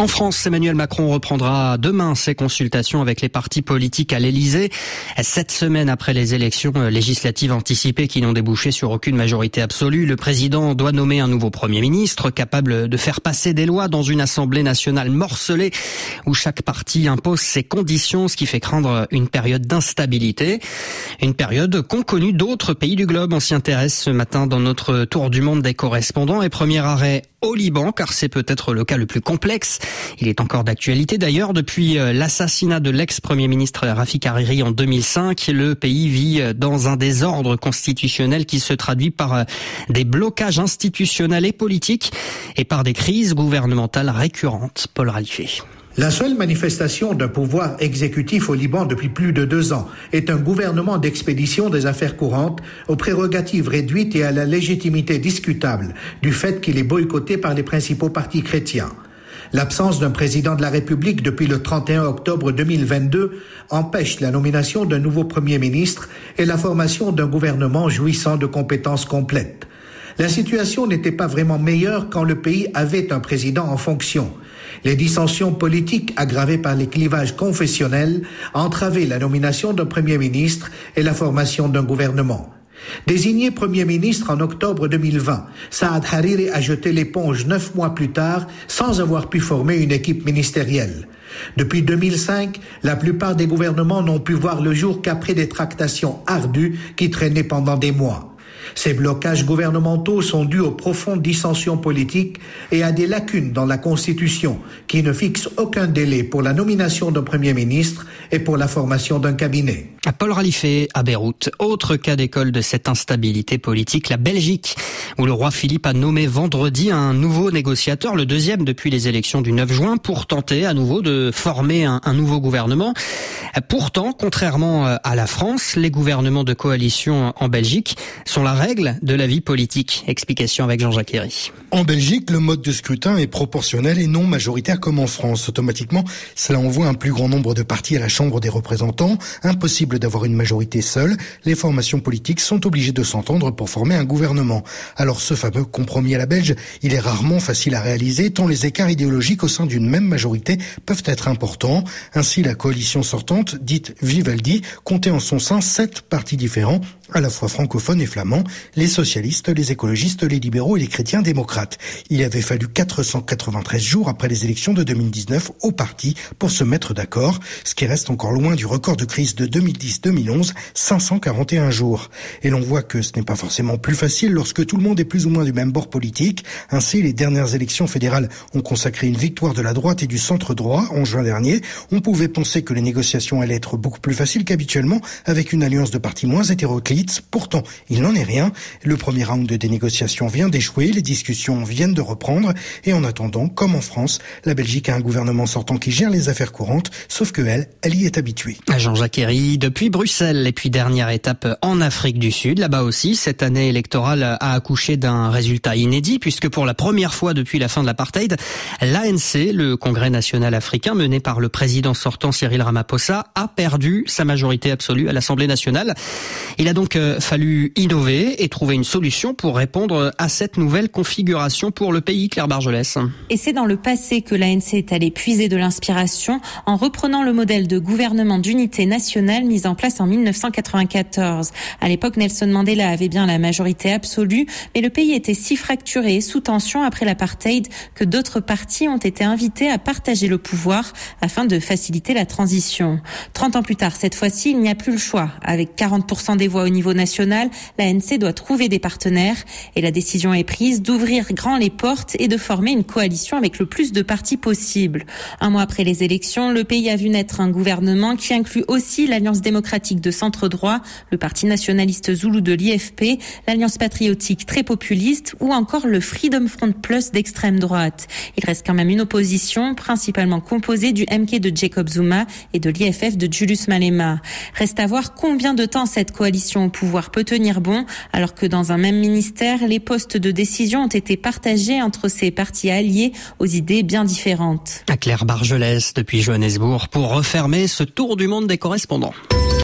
En France, Emmanuel Macron reprendra demain ses consultations avec les partis politiques à l'Elysée, 7 semaines après les élections législatives anticipées qui n'ont débouché sur aucune majorité absolue. Le président doit nommer un nouveau Premier ministre capable de faire passer des lois dans une Assemblée nationale morcelée où chaque parti impose ses conditions, ce qui fait craindre une période d'instabilité. Une période qu'ont connue d'autres pays du globe. On s'y intéresse ce matin dans notre tour du monde des correspondants et premier arrêt au Liban, car c'est peut-être le cas le plus complexe. Il est encore d'actualité d'ailleurs. Depuis l'assassinat de l'ex-premier ministre Rafik Hariri en 2005, le pays vit dans un désordre constitutionnel qui se traduit par des blocages institutionnels et politiques et par des crises gouvernementales récurrentes. Paul Ralifé. La seule manifestation d'un pouvoir exécutif au Liban depuis plus de 2 ans est un gouvernement d'expédition des affaires courantes aux prérogatives réduites et à la légitimité discutable du fait qu'il est boycotté par les principaux partis chrétiens. L'absence d'un président de la République depuis le 31 octobre 2022 empêche la nomination d'un nouveau Premier ministre et la formation d'un gouvernement jouissant de compétences complètes. La situation n'était pas vraiment meilleure quand le pays avait un président en fonction. Les dissensions politiques aggravées par les clivages confessionnels entravaient la nomination d'un Premier ministre et la formation d'un gouvernement. Désigné Premier ministre en octobre 2020, Saad Hariri a jeté l'éponge 9 mois plus tard sans avoir pu former une équipe ministérielle. Depuis 2005, la plupart des gouvernements n'ont pu voir le jour qu'après des tractations ardues qui traînaient pendant des mois. Ces blocages gouvernementaux sont dus aux profondes dissensions politiques et à des lacunes dans la Constitution qui ne fixent aucun délai pour la nomination d'un Premier ministre et pour la formation d'un cabinet. Paul Ralifé à Beyrouth. Autre cas d'école de cette instabilité politique, la Belgique, où le roi Philippe a nommé vendredi un nouveau négociateur, le deuxième depuis les élections du 9 juin, pour tenter à nouveau de former un nouveau gouvernement. Pourtant, contrairement à la France, les gouvernements de coalition en Belgique sont la règle de la vie politique. Explication avec Jean-Jacques Herry. En Belgique, le mode de scrutin est proportionnel et non majoritaire comme en France. Automatiquement, cela envoie un plus grand nombre de partis à la Chambre des représentants. Impossible d'avoir une majorité seule. Les formations politiques sont obligées de s'entendre pour former un gouvernement. Alors ce fameux compromis à la belge, il est rarement facile à réaliser tant les écarts idéologiques au sein d'une même majorité peuvent être importants. Ainsi, la coalition sortante, dite Vivaldi, comptait en son sein 7 partis différents, à la fois francophones et flamands, les socialistes, les écologistes, les libéraux et les chrétiens démocrates. Il avait fallu 493 jours après les élections de 2019 aux partis pour se mettre d'accord, ce qui reste encore loin du record de crise de 2010-2011, 541 jours. Et l'on voit que ce n'est pas forcément plus facile lorsque tout le monde est plus ou moins du même bord politique. Ainsi, les dernières élections fédérales ont consacré une victoire de la droite et du centre-droit en juin dernier. On pouvait penser que les négociations allaient être beaucoup plus faciles qu'habituellement avec une alliance de partis moins hétéroclites. Pourtant, il n'en est rien. Le premier round des négociations vient d'échouer, les discussions viennent de reprendre et en attendant, comme en France, la Belgique a un gouvernement sortant qui gère les affaires courantes, sauf que elle y est habituée. Jean-Jacques Herry, depuis Bruxelles, et puis dernière étape en Afrique du Sud. Là-bas aussi, cette année électorale a accouché d'un résultat inédit puisque pour la première fois depuis la fin de l'apartheid, l'ANC, le Congrès national africain mené par le président sortant Cyril Ramaphosa, a perdu sa majorité absolue à l'Assemblée nationale. Il a donc fallu innover et trouver une solution pour répondre à cette nouvelle configuration pour le pays. Claire Bargelès. Et c'est dans le passé que l'ANC est allée puiser de l'inspiration en reprenant le modèle de gouvernement d'unité nationale mis en place en 1994. À l'époque, Nelson Mandela avait bien la majorité absolue, mais le pays était si fracturé et sous tension après l'apartheid que d'autres partis ont été invités à partager le pouvoir afin de faciliter la transition. 30 ans plus tard, cette fois-ci, il n'y a plus le choix. Avec 40% des voix au niveau national, l'ANC doit trouver des partenaires et la décision est prise d'ouvrir grand les portes et de former une coalition avec le plus de partis possible. Un mois après les élections, le pays a vu naître un gouvernement qui inclut aussi l'Alliance démocratique de centre-droit, le parti nationaliste zoulou de l'IFP, l'Alliance patriotique très populiste ou encore le Freedom Front Plus d'extrême droite. Il reste quand même une opposition principalement composée du MK de Jacob Zuma et de l'IFF de Julius Malema. Reste à voir combien de temps cette coalition au pouvoir peut tenir bon, alors que dans un même ministère, les postes de décision ont été partagés entre ces partis alliés aux idées bien différentes. Claire Bargelès depuis Johannesburg pour refermer ce tour du monde des correspondants.